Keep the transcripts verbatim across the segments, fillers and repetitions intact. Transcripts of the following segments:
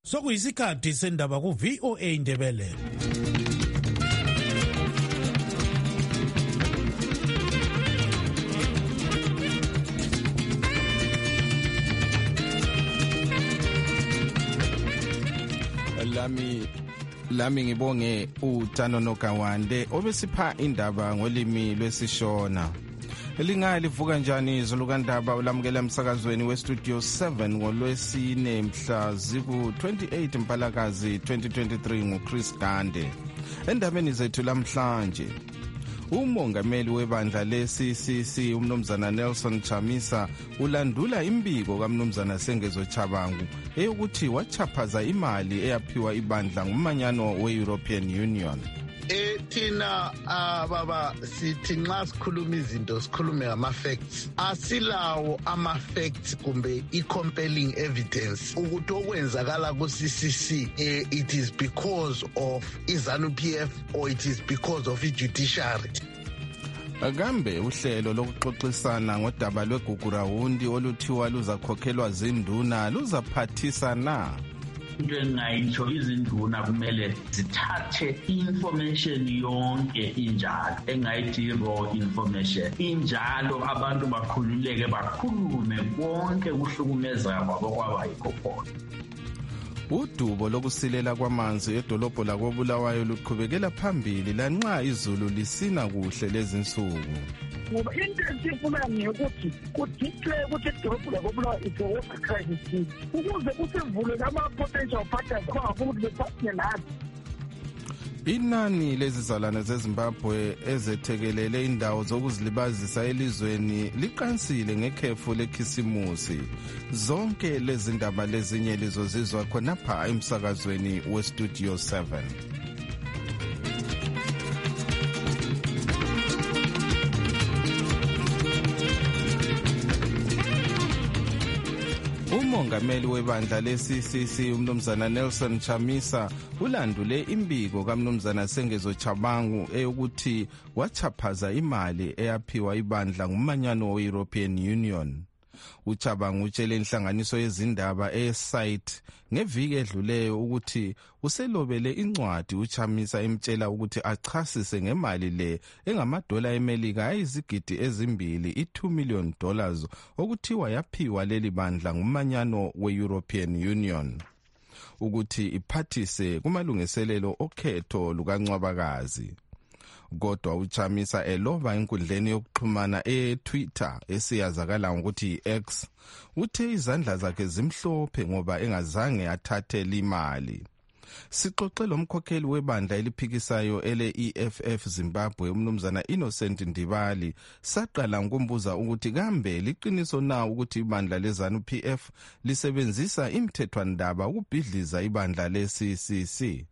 Sokuyisikhathi sendaba ku V O A Ndebele. Lami lami ngibonge uTano Nokawande obesipha indaba ngolimi lwesishona. Elinga livuka njani izulu kandaba ulamukela emsakazweni we Studio seven ngolwesine mhla ziku twenty-eight Mpalakazi twenty twenty-three nguChris Gande. Endabeni zethu lamhlanje, umongameli webandla le-C C C umnumzana Nelson Chamisa ulandula imbiko kamnumzana Sengezo Chabangu eyokuthi wachaphaza imali eyaphiwa ibandla ngumanyano we-European Union. Thina baba sithi nxa sikhuluma izinto sikhulume ngama-facts, asilawo ama-facts kumbe i-compelling evidence ukuthi okwenzakala ku-C C C eh, it is because of i-ZANU P F or it is because of i-judiciary. Akambe uhlelo lokuxoxisana ngodaba lweGugurawundi oluthiwa luzakhokhelwa zinduna luzaphathisa na? Into engayitsho izinduna kumele zithathe information yonke injalo, engayithi raw information injalo, abantu bakhululeke bakhulume konke kuhlukumeza kwabo kwabayikho khona. Udubo lokusilela kwamanzi edolobho lakoBulawayo luqhubekela phambili lanxa izulu lisina kuhle lezinsuku. Ngoba into esifuna ukuthi kudicwe ukuthi idolobho lakoBulawayo is a water crisis ukuze kusivule ama-potential partners abangafuna ukuthi bephathine nathi. Inani lezizalwane zeZimbabwe ezethekelele indawo zokuzilibazisa elizweni liqansile ngekhefu lekhisimusi. Zonke lezi ndaba lezinye lizozizwa khonapha emsakazweni we Studio seven. Umongameli webandla le-C C C umnumzana Nelson Chamisa ulandule imbiko kamnumzana Sengezo Chabangu eyokuthi wachaphaza imali eyaphiwa ibandla ngumanyano we-European Union. uChabangu utshele inhlanganiso yezindaba e-site ngeviki edluleyo ukuthi uselobele incwadi uChamisa emtshela ukuthi achasise ngemali le engamadola eMelika ayizigidi ezimbili i-two million dollars okuthiwa yaphiwa leli bandla ngumanyano we-European Union ukuthi iphathise kumalungiselelo okhetho lukaNcwabakazi. Kodwa uChamisa eloba enkundleni yokuxhumana e-Twitter esiyazakala ngokuthi X uthe izandla zakhe zimhlophe ngoba engazange athathe imali. Sixoxe lomkhokheli webandla eliphikisayo ele-E F F Zimbabwe umnumzana Innocent Ndibali saqala ngokumbuza ukuthi kambe liqiniso na ukuthi ibandla leZANU P F lisebenzisa imthethwandaba ukubhidliza ibandla le-C C C.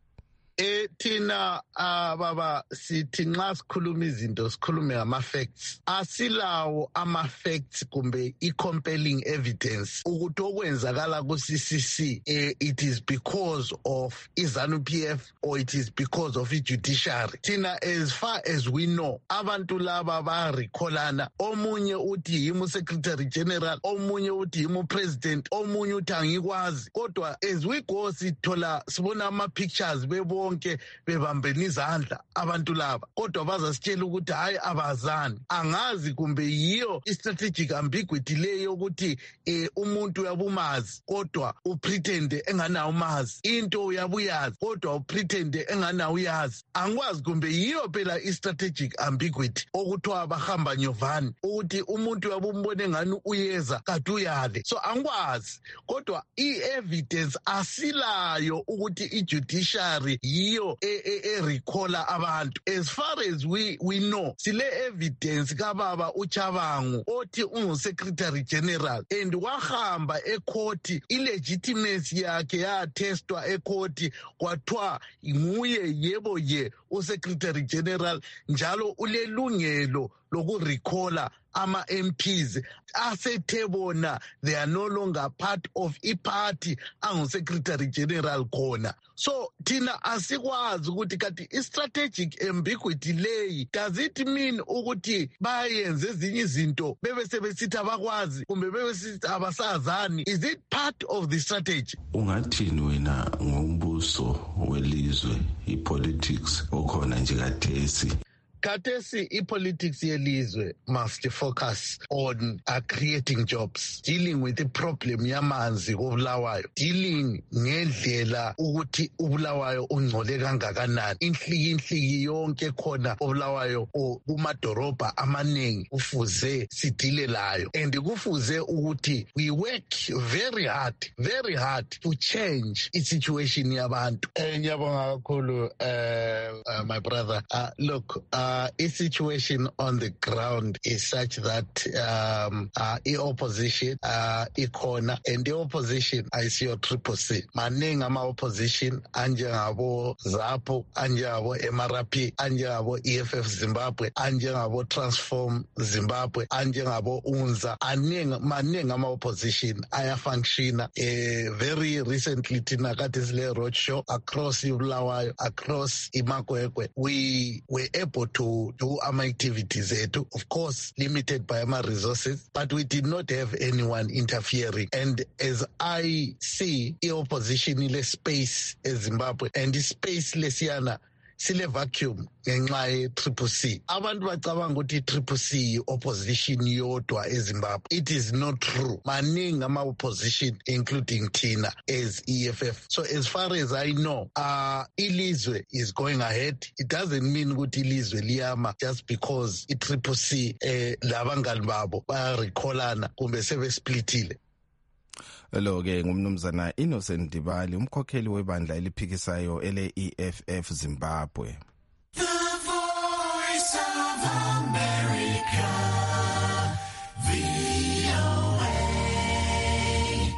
Eh thina baba sithi nxa sikhuluma izinto sikhulume ngama-facts, asilawo ama-facts kumbe i-compelling evidence ukuthi okwenzakala ku-C C C eh, it is because of i-ZANU P F or it is because of i-judiciary. Thina as far as we know abantu laba bayarikholana, omunye uthi yimu secretary general, omunye uthi yimu president, omunye uthi angikwazi, kodwa as we go sithola sibona ama-pictures bebo bonke bebambeni izandla abantu laba, kodwa bazasitshela ukuthi hayi abazani. Angazi kumbe yiyo i-strategic ambiguity leyo ukuthi eh, umuntu uyabumazi kodwa upretende enganawo umazi, into uyabuyazi kodwa upretende enganawo uyazi. Angikwazi kumbe yiyo phela i-strategic ambiguity okuthiwa bahamba nyovani ukuthi umuntu uyabumbona engani uyeza kade uyale. So angikwazi, kodwa i-evidence asilayo ukuthi i-judiciary yiyo e-recalla abantu. As far as we we know, sile evidence kababa uChabangu othi ungu-secretary general and wahamba ekhoti, illegitimacy yakhe yatestwa ekhoti kwathiwa nguye yebo ye u-secretary general njalo ulelungelo lokurecalla ama-M Ps asethe they are no longer part of i-party angu-secretary general khona. So thina asikwazi ukuthi kati i-strategic ambiguity leyi, does it mean ukuthi bayenze ezinye izinto bebe sebesithi abakwazi kumbe bebe sithi abasazani? Is it part of the strategy? Ungathini wena ngombuso welizwe, i-politics okhona nje kathesi? Katesi, i-politics yelizwe must focus on uh, creating jobs, dealing with the problem yamanzi koBulawayo, dealing ngendlela ukuthi uBulawayo ungcole kangakanani, inhliki inhliki yonke khona oBulawayo kumadorobha amaningi kufuze sidile layo, and kufuze ukuthi we work very hard very hard to change i-situation yabantu. Ngiyabonga kakhulu uh, uh, my brother. Uh, look, uh, Uh, a situation on the ground is such that um, uh, i-opposition uh, ikhona, and the opposition ayisiyo triple C. Maningi ama-opposition anjengabo ZAPO, anjengabo M R P, anjengabo E F F Zimbabwe, anjengabo Transform Zimbabwe, anjengabo UNZA. Aningi maningi ama-opposition ayafunctiona. Uh, very recently thina kade sile roadshow across iBulawayo, across iMakwekwe, we were able to to do our activities, of course limited by our resources, but we did not have anyone interfering. And as I see the opposition in the space in Zimbabwe, and the space lesiyana sile vacuum ngenxa ye-triple C. Abantu bacabanga ukuthi i-triple C opposition yodwa eZimbabwe. It is not true. Maningi ama-opposition including thina as E F F. So as far as I know, uh, ilizwe is going ahead. It doesn't mean ukuthi ilizwe liyama just because i-triple C eh, labangani babo bayarecallana kumbe sebesplitile. Lo ke ngumnumzana Innocent Dibali, umkhokheli webandla eliphikisayo ele E F F Zimbabwe. The Voice of America, V O A.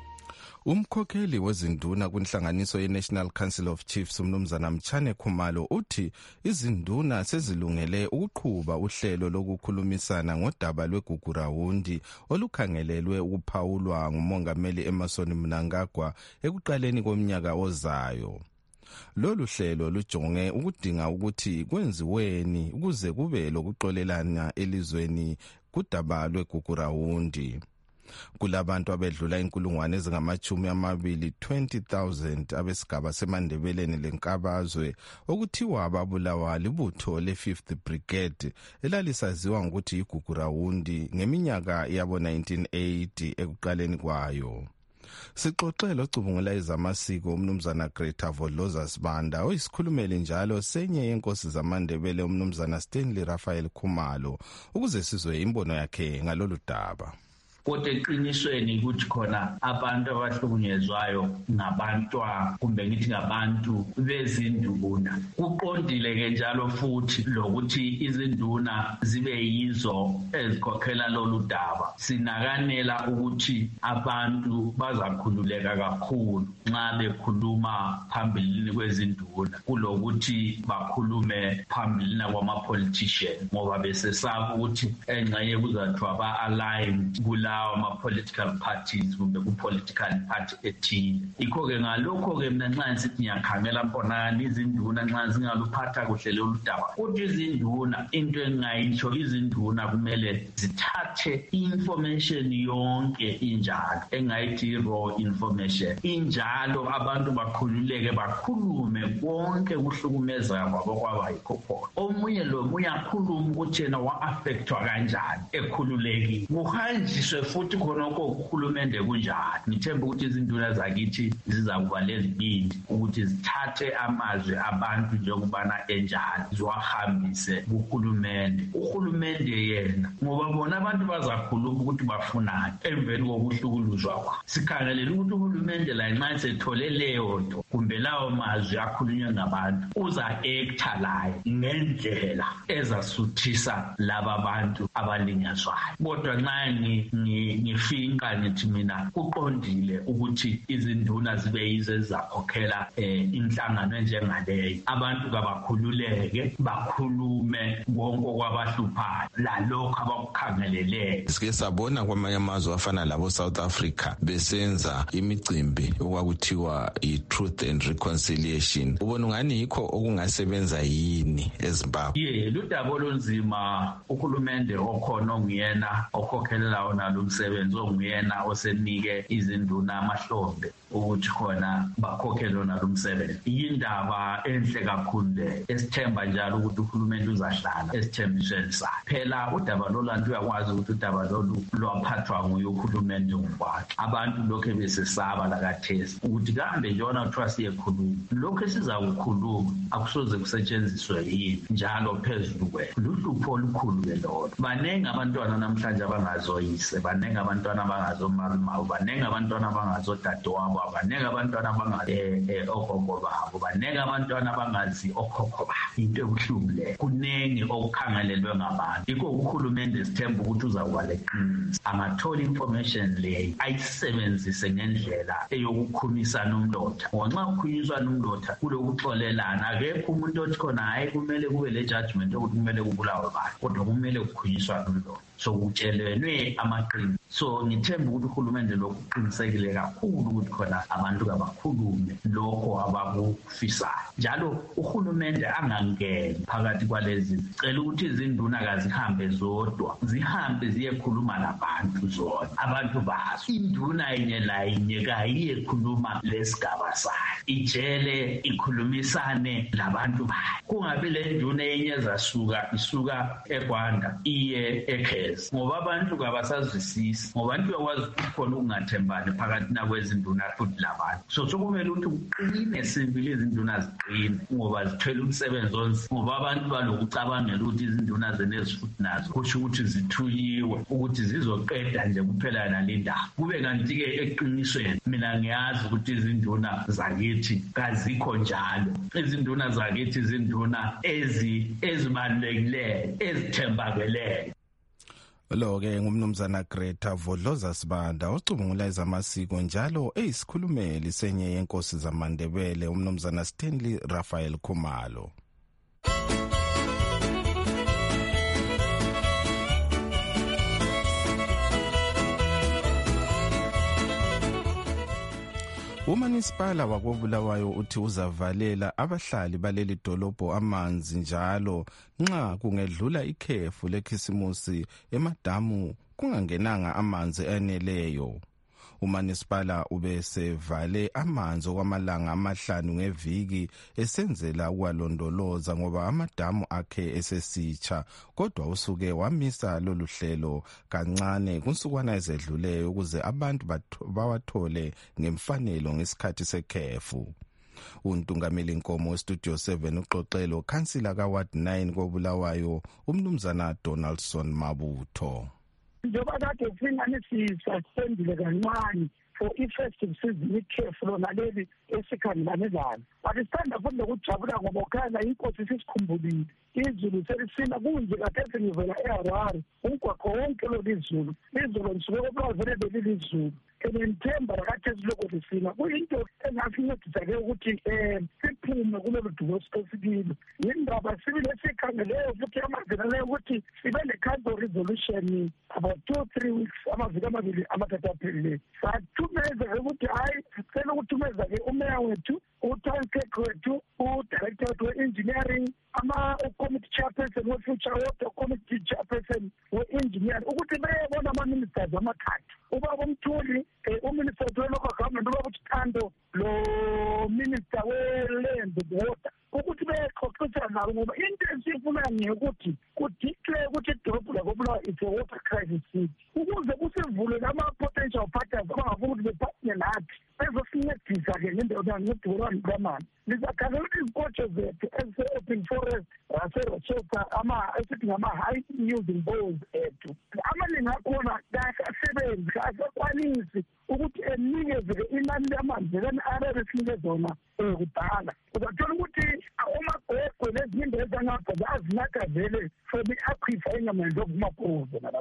Umkhokheli wezinduna kwinhlanganiso ye-National Council of Chiefs umnumzana Mchane Khumalo uthi izinduna sezilungele ukuqhuba uhlelo lokukhulumisana ngodaba lweGugurawundi olukhangelelwe ukuphawulwa ngumongameli Emmerson Mnangagwa ekuqaleni komnyaka ozayo. Lolu hlelo lujonge ukudinga ukuthi kwenziweni ukuze kube lokuxolelana elizweni kudaba lweGugurawundi. Kulabantu abedlula inkulungwane ezingamachumi amabili twenty thousand abesigaba semandebeleni lenkabazwe okuthiwa ababulawa libutho le-fifth Brigade elalisaziwa ngokuthi iGugurawundi ngeminyaka yabo nineteen eighty ekuqaleni kwayo. Sixoxela ocubungula ezamasiko umnumzana Greta Vodloza Sibanda oyisikhulumeli njalo senye yenkosi zamandebele umnumzana Stanley Raphael Khumalo ukuze sizwe imbono yakhe ngalolu daba. Kodwa eqinisweni ukuthi khona abantu abahlukunyezwayo ngabantwa kumbe ngithi ngabantu bezinduna. Kuqondile ke njalo futhi lokuthi izinduna zibe yizo ezikhokhela lolu daba. Sinakanela ukuthi abantu bazakhululeka kakhulu nxa bekhuluma phambili kwezinduna kulokuthi bakhulume phambili kwama-politician, ngoba besesaba ukuthi engxenye kuzathiwa ba-aligned kula ama-political parties kumbe ku-political party ethile. Ikho-ke ngalokho-ke mina nxa nsithi ngiyakhangela mbonani izinduna nxa zingaluphatha kuhle lolu daba. Kodwa izinduna, into engingayitsho, izinduna kumele zithathe information yonke injalo, engayithi raw information injalo, abantu bakhululeke bakhulume konke kuhlukumeza kwabo kwabayikho khona. Omunye lo munye akhuluma ukuthi yena wa-affectwa kanjani ekhululekile, kuhanjiswe futhi khonoko ukhulumende kunjani. Ngithemba ukuthi izinduna zakithi zizakuba lezibindi ukuthi zithathe amazwi abantu njengobana enjalo ziwahambise kuhulumende. Uhulumende yena ngoba bona abantu bazakhuluma ukuthi bafunani emveni kokuhlukuluzwa kwabo. Sikhangelela ukuthi uhulumende la nxa sethole leyo nto kumbe lawo mazwi akhulunywe ngabantu uza-acta layo ngendlela ezasuthisa laba bantu abalinyazwayo. Kodwa nxa ngifinqa ngithi mina kuqondile ukuthi izinduna zibe yize zakhokhela inhlangano enjengaleyo. Abantu kabakhululeke bakhulume konke okwabahluphayo lalokho abakukhangeleleyo. Sike sabona kwamanye amazwe afana labo South Africa besenza imicimbi okwakuthiwa i-Truth and Reconciliation. Ubona ngani yikho okungasebenza yini eZimbabwe? Ye ludaba olunzima ukhulumende okhona ongiyena okhokhelela wona lo msebenzi ongiyena osenike izinduna amahlombe ukuthi khona bakhokhele wona lo msebenzi. Indaba enhle kakhulu le esithemba njalo ukuthi ukhulumende uzahlala esithembisweni sakhe. Phela udaba lolantu uyakwazi ukuthi udaba lolu lwaphathwa nguye ukhulumende ngokwakhe. Abantu lokho besesaba lakathesi ukuthi kambe njona kuthiwa siyekhuluma. Lokho esizakukhuluma akusoze kusetshenziswe yini njalo phezulu kwethu. Luhlupho olukhulu ke lolo. Baningi abantwana namhlanje abangazoyise, baningi abantwana abangazomalumawo, baningi abantwana abangazodadewabo, baningi abantwana abangazi eh ogogo babo, baningi abantwana abangazi okhokho babo. Into ebuhlungu le. Kuningi okukhangelelwe ngabantu. Ikho ukhulumende sithemba ukuthi uzawuba leqiniso. Angathola information le ayisebenzise ngendlela eyokukhumisana umlotha. Nxa ukhunyiswana umlotha kulokuxolelana akekho umuntu othi khona hayi kumele kube le judgment ukuthi kumele kubulawe abantu, kodwa kumele ukhunyiswana umlotha. So kutshelwenwe amaqiniso. So ngithemba ukuthi ukhulumende lokuqinisekile kakhulu ukuthi khona abantu kabakhulume lokho abakufisayo. Njalo ukhulumende angangeni phakathi kwalezi. Cela ukuthi izinduna kazihambe zodwa, zihambe ziyekhuluma nabantu zona, abantu bazo. Induna inye la inye kayiye khuluma lesigaba sayo, ijele ikhulumisane labantu bayo. Kungabi le nduna enye zasuka isuka eGwanda iye eKhezi, ngoba abantu kabasazwisisi, ngoba abantu yakwazi khona ukungathembani phakathi nakwezinduna futhi labantu. So sokumele ukuthi uqine sibili izinduna ziqine ngoba zithwele umsebenzi onzima, ngoba abantu balokucabangela ukuthi izinduna zenezifuthi nazo kusho ukuthi zithuyiwe ukuthi zizoqeda nje kuphela nalindaba. Kube kanti ke eqinisweni mina ngiyazi ukuthi izinduna zakithi kazikho njalo. Izinduna zakithi izinduna ezi ezibalulekileyo ezithembakeleyo. Lo ke ngumnumzana Greta Vodloza Sibanda ocubungula ezamasiko njalo eyisikhulumeli senye yenkosi zamaNdebele umnumzana Stanley Raphael Khumalo. Umanisipala wakobulawayo uthi uzavalela abahlali baleli dolobho amanzi njalo nxa kungedlula ikhefu lekhisimusi emadamu kungangenanga amanzi eneleyo. Umanisipala ubesevale amanzi okwamalanga amahlanu ngeviki esenzela ukwalondoloza ngoba amadamu akhe esesitsha, kodwa usuke wamisa lolu hlelo kancane kunsukwana ezedluleyo ukuze abantu bawathole ngemfanelo ngesikhathi sekhefu. Untungameli Nkomo weStudio seven uxoxelo kansila kaWard nine kobulawayo umnumzana Donaldson Mabutho. Njengoba kade singane sisaspendile kancane for i-festive season ikhefu lona leli esikhangelane lalo. But isithanda futhi lokujabula ngoba ukhanya inkosi sisikhumbulile. Izulu selisina kunje kade ngivela eHarare umgwaqo wonke lo izulu. Izulu nisuke obuvele belizulu. Enthemba kade siloko lisina. Kuyinto engasincedisa-ke ukuthi um siphume kulolu dumo esifikile. Yindaba sibili esikhangeleyo futhi amavila leyo ukuthi sibe ne-council resolution about two three weeks amaviki amabili amathathu aphelileyo. Sathumeza-ke ukuthi hhayi sicela ukuthumeza-ke umeya wethu, u-town clerk wethu, u-director wethu we-engineering, ama-committee chairperson we-future water committee chairperson we-engineering ukuthi beyebona ama-ministers amathathu. Ubaba uMthuli, uminister we-local government, ubaba uThando, lo minister we-land water, ukuthi bexoxisana nabo ngoba into esifuna ngiyekuthi kudiclare ukuthi idolobho lakobulawayo it's a water crisis city, ukuze kusivulele ama-potential partners abangafuna ukuthi bepartner nathi bezosincedisa-ke ngendawo ngedolobho kamanzi. Lizakhangela ukuthi izikotsho zethu ezise-open forest ase-Rochester esithi ngama-high yielding bowls ethu amaningi akhona kahle asebenzi kahle akwanisi ukuthi enikeze-ke inani lamanzi lani arabe sinike zona um kudala. Uzathola ukuthi omagwegwe nezinye izinto ezangapha azinakazele from i-aquifer engamanzi okumapozo nalawa.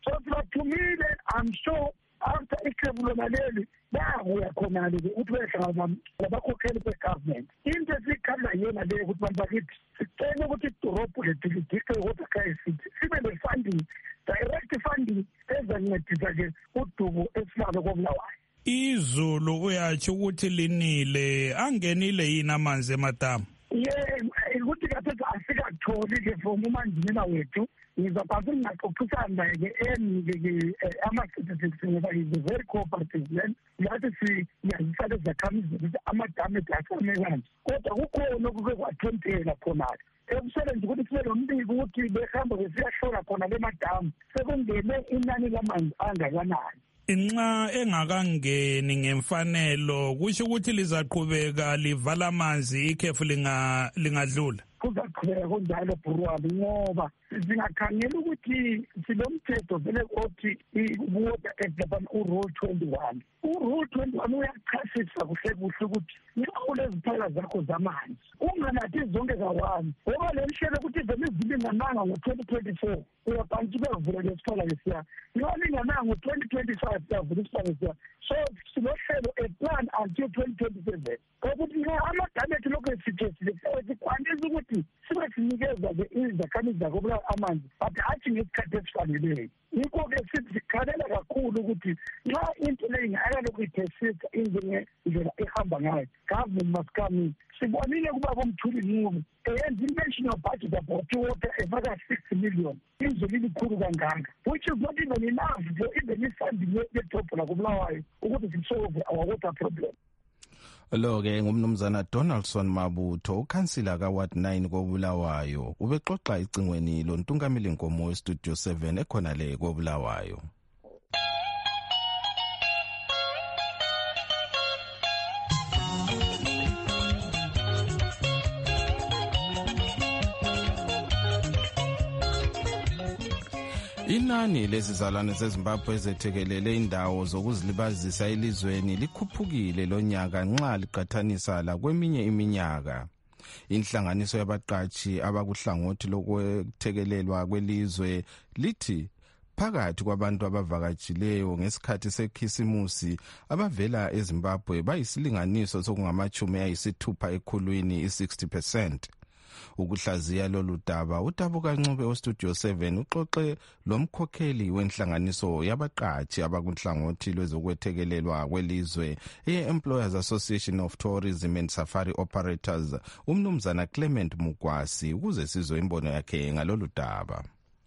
so sibathumile. I'm sure after ikhefu lona leli bayabuya khona-ke ukuthi behlangana labakhokheli be-government. Into esiyikhala yona leyo ukuthi bantu bakithi sicela ukuthi idorobho lethu lidikhe i-Water Crisis sibe ne-funding, direct funding ezancedisa-ke udubo esilalo koBulawayo. Izulu uyatsho ukuthi linile, angenile yini amanzi emadamu? Ye ukuthi kathi asikatholi-ke from umanjinela wethu. Ngizaphatha ngingaxoxisana naye-ke enike-ke ama-statistics ngoba is a very cooperative man. Yathi siyazisa lezi zakhamizi ukuthi amadamu ethu asame kanje. Kodwa kukhona okuke kwathentela khona-ke. Ekusele nje ukuthi sibe nombiko ukuthi behamba besiyahlola khona le madamu sekungene inani lamanzi angakanani. Inxa engakangeni ngemfanelo kusho ukuthi lizaqhubeka livala amanzi ikhefu linga lingadlula. Kuzaqhubeka kunjalo Burwani ngoba singakhangela ukuthi silomthetho vele othi i-Water Act lapha u-Rule twenty-one. U-Rule twenty-one uyachasisa kuhle kuhle ukuthi nxa uleziphala zakho zamanzi unganathi zonke kawane ngoba le nhlelo ukuthi vele zilingananga ngo-twenty twenty-four uyabhanti bevula lesiphala lesiya nxa lingananga ngo-twenty twenty-five uyavula isiphala lesiya. So silohlelo a plan until twenty twenty-seven ukuthi nxa amadamu ethu lokhu esithethile sikwanisa ukuthi sibe sinikeza-ke izakhamizi zakobulawa amanzi but athi ngesikhathi esifaneleyo. Yikho-ke sithi sikhalela kakhulu ukuthi nxa into leyo ingakalokhu iphesisa injengendlela ehamba ngayo, government must come in. Sibonile kuba bomthuli Ncube eyenza i-national budget about water efaka six million izwe lilikhulu kangaka, which is not even enough for even ifunding yedorobho lakobulawayo ukuthi sisolve our water problem. Lo-ke ngumnumzana Donaldson Mabutho, ukhansila ka-Ward nine koBulawayo, ubexoxa icingweni loNtungameli Nkomo weStudio seven ekhona le koBulawayo. Inani lezizalwane zeZimbabwe ezethekelele indawo zokuzilibazisa elizweni likhuphukile lonyaka nxa liqathanisa la kweminye iminyaka. Inhlanganiso yabaqatshi abakuhlangothi lokwethekelelwa kwelizwe lithi phakathi kwabantu abavakatshileyo ngesikhathi sekhisimusi abavela eZimbabwe bayisilinganiso sokungamachumi ayisithupha ekhulwini i-sixty percent. Ukuhlaziya lolu daba uTabuka Ncube weStudio seven uxoxe lomkhokheli wenhlanganiso yabaqatshi abakunhlangothi lwezokwethekelelwa kwelizwe e-Employers Association of Tourism and Safari Operators umnumzana Clement Mugwasi ukuze sizwe imbono yakhe ngalolu daba.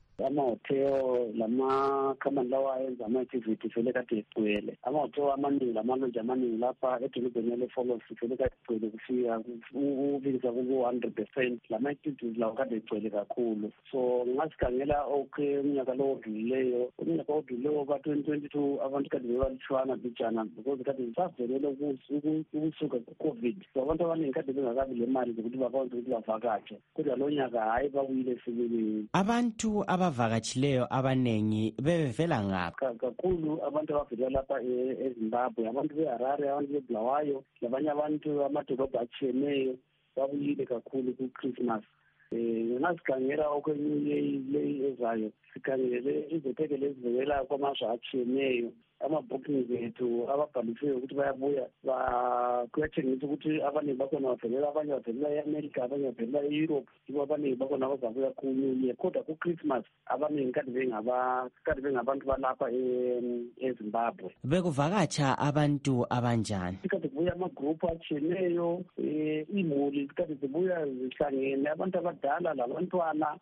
Amahotelo lamakhamani lawa ayenza ama-activity vele kade egcwele. Amahotelo amaningi lamalonje amaningi lapha edolobheni le-Folos vele kade egcwele kufika ubikisa kuku-hundred percent. Lama-activities lawo kade egcwele kakhulu. So ngasikhangela okay umnyaka lo odlulileyo umnyaka odlulileyo ka-twenty twenty-two abantu kade bebalutshwana bijana because kade savelele ukusuka ku-COVID. So abantu abaningi kade bengakabi le mali zokuthi bakwazi ukuthi bavakatshe. Kodwa lo nyaka hhayi babuyile sibili. Abantu aba abavakatshileyo abanengi bebevela ngapha kakhulu abantu abavela lapha eZimbabwe, abantu beHarare, abantu beBulawayo, labanye abantu amadolobha atshiyeneyo babuyile kakhulu ku-Christmas. Eh ngasikhangela okwenye le ezayo sikhangele izetekele ezivela kwamazwe atshiyeneyo ama-bookings ethu ababhalisiwe ukuthi bayabuya kuyathengisa ukuthi abaningi bakhona bavelela abanye bavelela e-America abanye bavelela e-Europe ibo abaningi bakhona bazabuya ku-New kodwa ku-Christmas abaningi kade bengaba kade bengabantu balapha eZimbabwe. Bekuvakatsha abantu abanjani? Kade kubuya amagrupu atshiyeneyo imuli kade zibuya zihlangene abantu abadala labantwana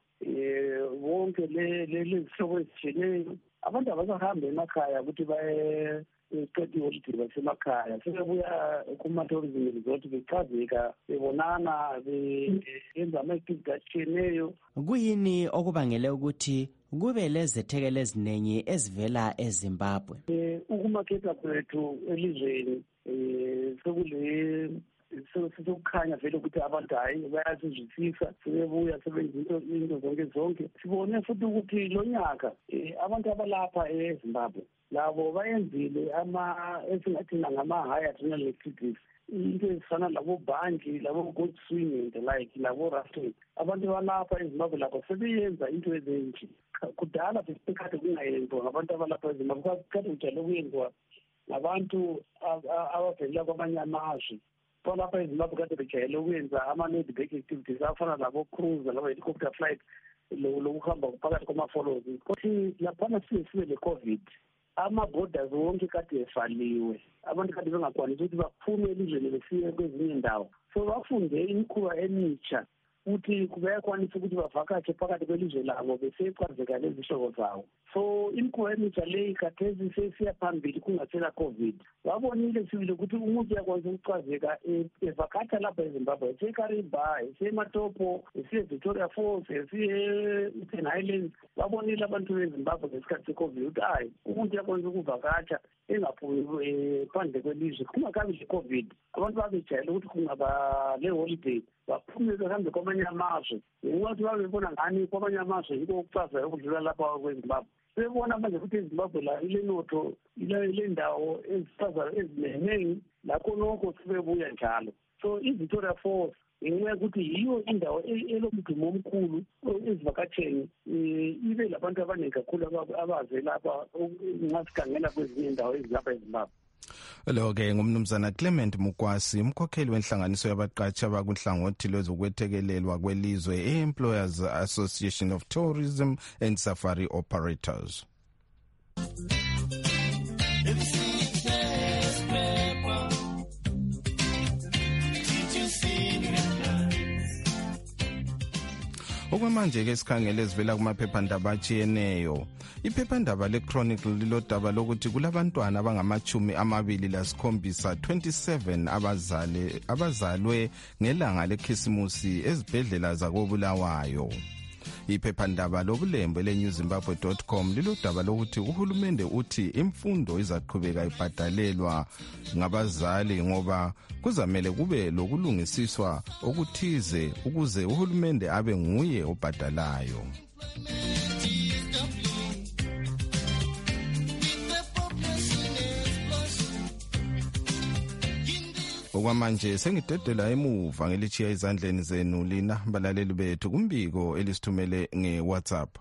wonke lezihlobo ezitshiyeneyo. Abantu abasahambe emakhaya ukuthi baye eqedi holiday basemakhaya sebebuya kuma-tourism resort bechazeka bebonana benza ama-activity atshiyeneyo. Kuyini okubangele ukuthi kube lezethekelo eziningi ezivela eZimbabwe? Um ukumaketha kwethu elizweni um sekule sekukhanya vele ukuthi abantu hayi bayasizwisisa sebebuya sebenza into into zonke zonke. Sibone futhi ukuthi lo nyaka abantu abalapha eZimbabwe labo bayenzile ama esingathina ngama-high adrenal activities, into ezifana labo bungee, labo goat swimming and the like, labo rafting. Abantu balapha eZimbabwe lapho sebeyenza into ezinje. Kudala besikade kungayenziwa ngabantu abalapha eZimbabwe, kade kujayele ukuyenziwa ngabantu abavelela kwamanye amazwe. Balapha eZimbabwe kade bejayele ukwenza ama-laid-back activities afana labo cruise, labo helicopter flight, lokuhamba phakathi kwama-follows. Kothi laphana sibe le-COVID, ama-borders wonke kade efaliwe, abantu kade bengakwanisi ukuthi baphume elizweni befike kwezinye indawo. So bafunde imikhuba emitsha ukuthi bayakwanisa ukuthi bavakatshe phakathi kwelizwe labo besecazeka lezi hlobo zawo. So imikhuba emitsha leyi khathesi sesiya phambili kungasela COVID. Babonile sibili ukuthi umuntu uyakwanisa ukucazeka evakatsha lapha eZimbabwe, eseKariba, eseMatopo, ese-Victoria Falls, ese-Eastern Highlands. Babonile abantu beZimbabwe ngesikhathi se-COVID ukuthi hayi, umuntu uyakwanisa ukuvakatsha engaphumi phandle kwelizwe. Kungakabi le-COVID, abantu babejayele ukuthi kungaba le-holiday baphume behambe kwamanye amazwe. Ngenxa yokuthi babebona ngani kwamanye amazwe yiko ukucaza ukudlula lapha kweZimbabwe. Sebona manje ukuthi eZimbabwe la ile notho ile ndawo ezisaza eziningi lakho nokho sibebuya njalo. So iVictoria Falls ngenxa yokuthi yiyo indawo elomdumo omkhulu ezivakatsheni, ibe labantu abaningi kakhulu abaze lapha ngasikangela kwezinye indawo ezilapha eZimbabwe. Lo-ke ngumnumzana Clement Mukwasi, umkhokheli wenhlanganiso yabaqatshi abakunhlangothi lwezokwethekelelwa kwelizwe, e-Employers Association of Tourism and Safari Operators. Okwamanje-ke sikhangele ezivela kumaphephandaba atshiyeneyo. Iphephandaba le-Chronicle lilodaba lokuthi kulabantwana abangamachumi amabili lasikhombisa twenty-seven abazale abazalwe ngelanga lekhisimusi ezibhedlela zakobulawayo. Iphephandaba lobulembe le-new zimbabwe dot com lilodaba lokuthi uhulumende uthi imfundo izaqhubeka ibhadalelwa ngabazali ngoba kuzamele kube lokulungisiswa okuthize ukuze uhulumende abe nguye obhadalayo. Okwamanje sengidedela emuva ngelichiya izandleni zenu lina balaleli bethu kumbiko elisithumele nge-WhatsApp.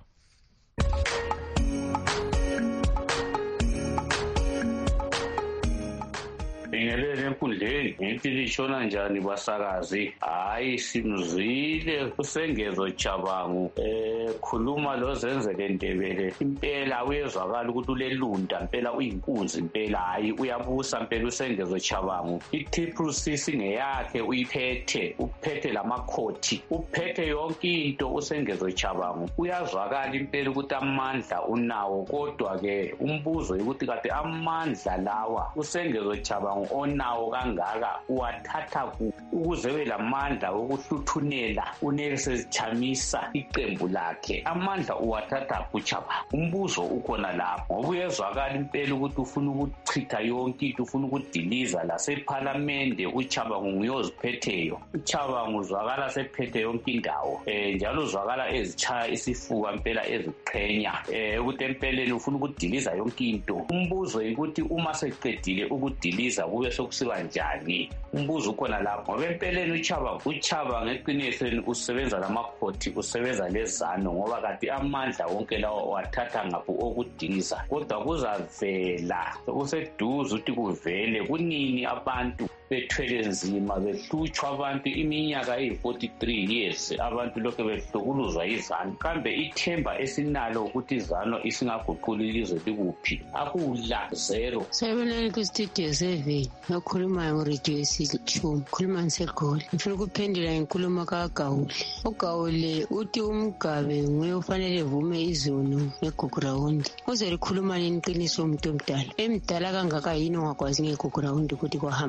Bingelele enkundleni ngithi lishona njani basakazi. Hayi simzwile uSengezo Chabangu eh khuluma lo Zenzele Ndebele. Impela uyezwakala ukuthi ulelunda impela uyinkunzi impela, hayi uyabusa impela uSengezo Chabangu. I-Triple C singeyakhe uyiphethe, uphethe lamakhoti, uphethe yonke into uSengezo Chabangu. Uyazwakala impela ukuthi amandla unawo, kodwa ke umbuzo ukuthi kade amandla lawa uSengezo Chabangu onawo kangaka uwathatha ukuze ube lamandla okuhluthunela uNelson Chamisa iqembu lakhe. Amandla uwathatha kuChabangu. Umbuzo ukhona lapho ngoba uyezwakala impela ukuthi ufuna ukuchitha yonke into, ufuna ukudiliza lasephalamende. uChabangu nguyoziphetheyo, uChabangu uzwakala sephethe yonke indawo, eh njalo uzwakala ezichaya isifuba impela eziqhenya eh ukuthi empeleni ufuna ukudiliza yonke into. Umbuzo ukuthi uma seqedile ukudiliza kube sokusiba njani? Umbuzo ukhona lapho ngoba empeleni uChabangu uChabangu ngeqinisweni usebenza lamakhoti, usebenza lezano ngoba kade amandla wonke lawo wathatha ngapho okudiliza. Kodwa kuzavela useduze ukuthi kuvele kunini abantu bethwele nzima behlutshwa abantu iminyaka eyi-forty-three years, abantu lokho behlukuluzwa izano. Kambe ithemba esinalo ukuthi izano isingaguquli ilizwe likuphi? Akula zero. Sayibonani kwistudio seven okhulumayo ngorediyo yesithumi, khuluma ngiseGoli. Ngifuna ukuphendula inkulumo kaGawule. uGawule uthi umgabe nguye ufanele vume izono ngeGugurawundi. Uzelikhuluma nini iqiniso umuntu omdala? Emdala kangaka yini ungakwazi ngeGugurawundi ukuthi kwahamba kanjani?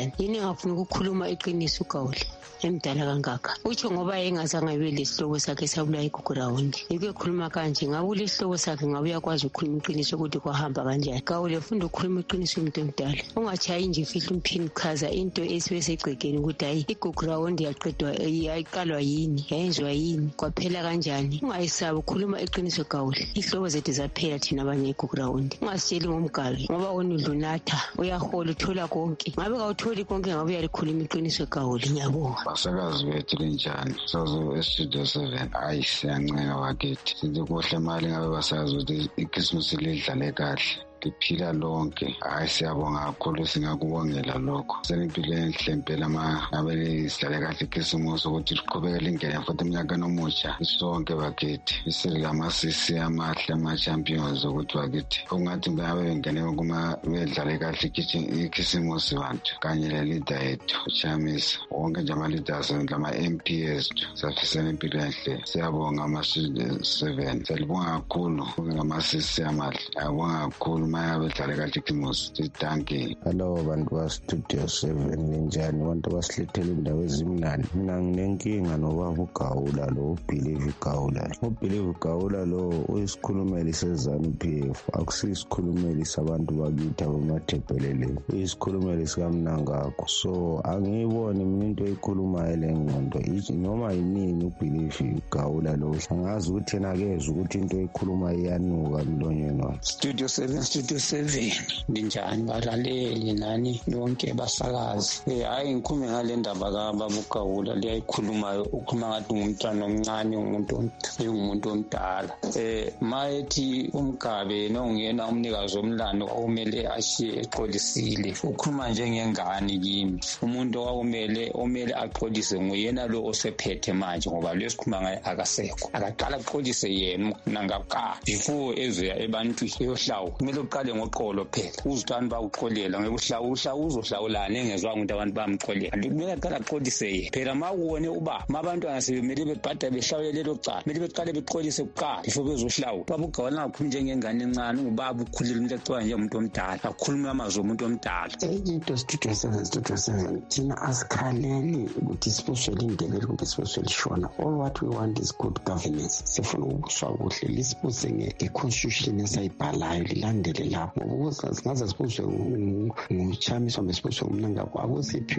kanjani yini engafuni ukukhuluma iqiniso uGawule emdala kangaka utsho ngoba engazange abe lesihlobo sakhe sabulawa igugurawundi yike khuluma kanje ngabe ulesihlobo sakhe ngabe uyakwazi ukukhuluma iqiniso ukuthi kwahamba kanjani Gawule funda ukukhuluma iqiniso umuntu omdala ungatshayi nje ufihla umphini uchaza into esibe segcekeni ukuthi hayi igugurawundi yaqedwa yayiqalwa yini yayenziwa yini kwaphela kanjani ungayisabi ukhuluma iqiniso Gawule ihlobo zethu zaphela thina abanye igugurawundi ungasitsheli ngomgabe ngoba wena udlunatha uyahola uthola konke ngabe kawutholi konke ngabe uyalikhuluma iqiniso Gawule ngiyabonga basakazi bethu linjani sazo e-studio seven ayi siyanceka wakithi sithi kuhle mali ngabe basakazi ukuthi iChristmas lidlale kahle liphila lonke hayi siyabonga kakhulu singakubongela lokho senimpilo enhle impela ma ngabe lisidlale kahle ikhisimusi ukuthi liqhubekele ingene futhi eminyakeni omutsha sonke bakithi isile amasisi amahle ama-champions ukuthi bakithi okungathi ngabe bengene kuma bedlale kahle ikhisimusi bantu kanye le-leader yethu uChamisa wonke nje ama-leaders lama-M P S safisela impilo enhle siyabonga ama-studio seven siyalibonga kakhulu ngamasisi amahle ayabonga kakhulu maya bedlale kahle ikhisimusi sidanke. Hello bantu ba-studio seven ninjani abantu basilethela indawo ezimnandi mina nginenkinga nobaba uGawula lo uBelieve Gawula uBelieve Gawula lo uyisikhulumeli se-ZANU-P F akusiyisikhulumeli sabantu bakithi abamathebhelele uyisikhulumeli sikaMnangagwa so angiyiboni mina into eyikhulumayo le ngqondo noma yinini uBelieve Gawula lo angazi ukuthi yena akezwa ukuthi into eyikhulumayo iyanuka mlonyeni wakhe. Studio seven Studio seven ninjani balaleli nani yonke basakazi eh hayi ngikhulume ngale ndaba kababa uGawula liyayikhulumayo ukhuluma ngathi ngumntwana omncane umuntu ongumuntu omdala eh mayethi umgabe nongena umnikazi omlando okumele ashiye exolisile ukhuluma njengengane kimi umuntu okumele omele aqolise nguyena lo osephethe manje ngoba lesikhuluma ngaye akasekho akaqala aqolise yena nangaka before ezoya ebantu eyohlawu kumele uqale ngoqolo phela uzithanda bawuxolela ngekuhlawu uhlawu uzohlawulana engezwanga ukuthi abantu bamxolela kumele aqala aqolise yena phela mawuone uba mabantwana sebemele bebhada behlawulele lo cala kumele beqale beqolise kuqala before bezohlawu baba uGawula ngakhuluma njengengane encane ubaba ukhulile umuntu acwa njengomuntu omdala akhuluma amazwi omuntu omdala into studio seven Studio seven thina asikhaleli ukuthi sibusele indebele kumbe sibusele shona all what we want is good governance sifuna ukubuswa kuhle lisibuse nge-constitution esayibhalayo lilandele lapho ngoba singaze sibuswe nguChamisa kumbe sibuswe nguMnangagwa akusiphi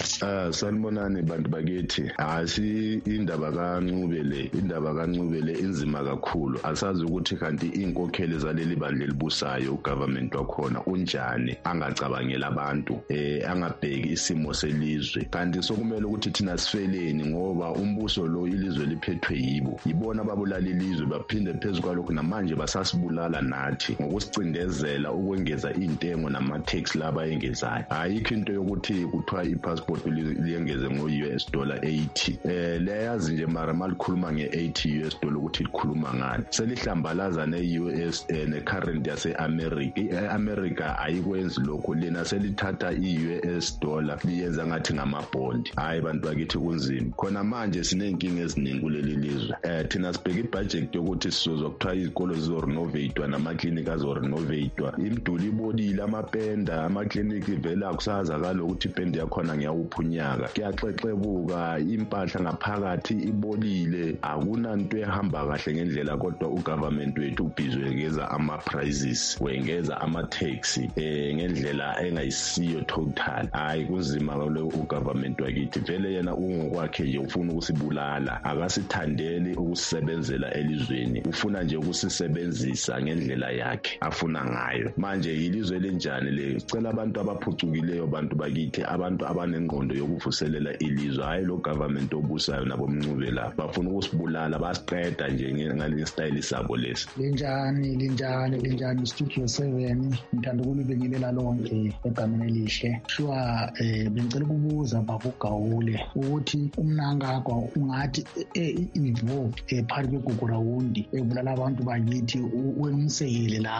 ah sanibonani bantu bakithi asi indaba kaNcube le indaba kaNcube le inzima kakhulu asazi ukuthi kanti inkokheli zaleli bandla elibusayo ugovernment wakhona unjani angacabangela abantu eh angabheki isimo selizwe kanti sokumele ukuthi thina sifeleni ngoba umbuso lo ilizwe liphethwe yibo yibona babulala ilizwe baphinde phezulu kwalokho namanje basasibulala nathi ngokusicindezela ukwengeza intengo nama-tax laba engezayo ayikho into yokuthi kuthiwa i-passport liyengeze ngo-U S dollar eighty eh leyazi nje mara malikhuluma nge-eighty U S dollar ukuthi likhuluma ngani selihlambalaza ne-U S ne-current yase-America i-America ayikwenzi lokho lena selithatha i-U S dollar liyenza ngathi ngamabhondi hayi bantu bakithi kunzima khona manje sinenkinga eziningi kuleli lizwe eh thina sibheka ibudget yokuthi sizozwa kuthiwa izikolo zizorenovate namaklinika azorenovate imiduli ibonile amapenda amaklinika ivela kusazakala ukuthi ipende yakhona ngiyawuphunyaka kuyaxexebuka impahla ngaphakathi ibolile akunanto ehamba kahle ngendlela kodwa ugovernment wethu ubhizwekeza ama-prices wengeza ama-tax eh ngendlela engayisiyo total hayi kunzima lo ugovernment wakithi vele yena ungokwakhe nje ufuna ukusibulala akasithandeli ukusebenzela elizweni ufuna nje ukusisebenzisa ngendlela yakhe afuna ngayo manje yilizwe lenjani le sicela abantu abaphucukileyo bantu bakithi abantu abanengqondo yokuvuselela ilizwe hayi lo government obusayo nabomncube la bafuna ukusibulala basiqeda nje ngale style sabo lesi linjani linjani linjani Studio seven ngithanda ukulibingelela lonke egameni elihle shwa eh bengicela ukubuza baba uGawule ukuthi uMnangagwa ungathi involved phakathi kwegugurawundi ebulala abantu bakithi wemsekele lawe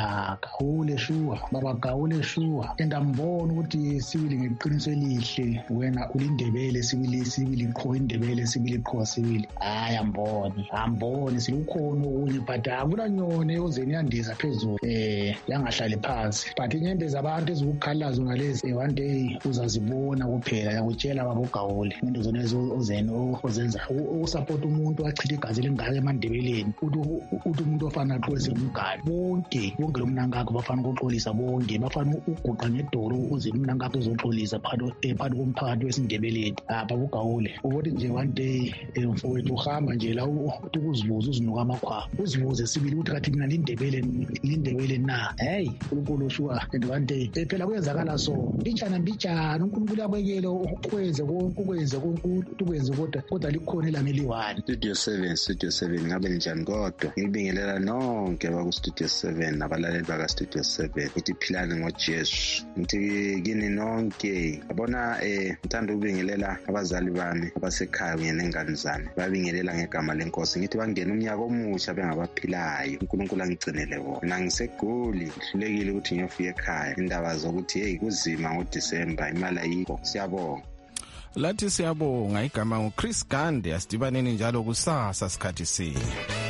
ya Gawule sure baba Gawule sure and ambona ukuthi sibili ngeqiniso elihle wena ulindebele sibili sibili qho indebele sibili qho sibili hayi amboni amboni silukhona unye but akunanyone ozeni yandiza phezulu eh yangahlali phansi but inyembe zabantu ezikukhalazo ngalezi one day uzazibona kuphela yakutshela baba uGawule into zonezo ozeni ozenza usupport umuntu achithe igazi lengaka eMandebeleni uthi umuntu ofana qwese umgani bonke bonke lo mnangakho bafana ukuxolisa bonke bafana uguqa ngedoro uze umnangakho uzoxolisa phakathi phakathi komphakathi wesindebeleni apha uGawule ubothi nje one day mfowethu uhamba nje la ukuzibuza uzinuka amakhwa uzibuze sibili ukuthi kathi mina lindebele lindebele na hey uNkulunkulu shuwa and one day phela kuyenzakala so mbijana mbijana uNkulunkulu uyabekela ukwenze konke ukwenze konke ukwenze kodwa kodwa likhona elami one Studio seven Studio seven ngabe njani kodwa ngibingelela nonke baku Studio seven nabalaleli baka Studio seven ithi philani ngoJesu ngithi kini nonke yabona eh ngithanda ukubingelela abazali bami abasekhaya kunye nengane zami babingelela ngegama lenkosi ngithi bangena umnyaka omusha bengabaphilayo uNkulunkulu angigcinele bona ngisegoli hlulekile ukuthi ngiyofika ekhaya indaba zokuthi hey kuzima ngoDisemba imali ayikho siyabonga lathi siyabonga igama nguChris Gande asidibaneni njalo kusasa sikhathi sinye.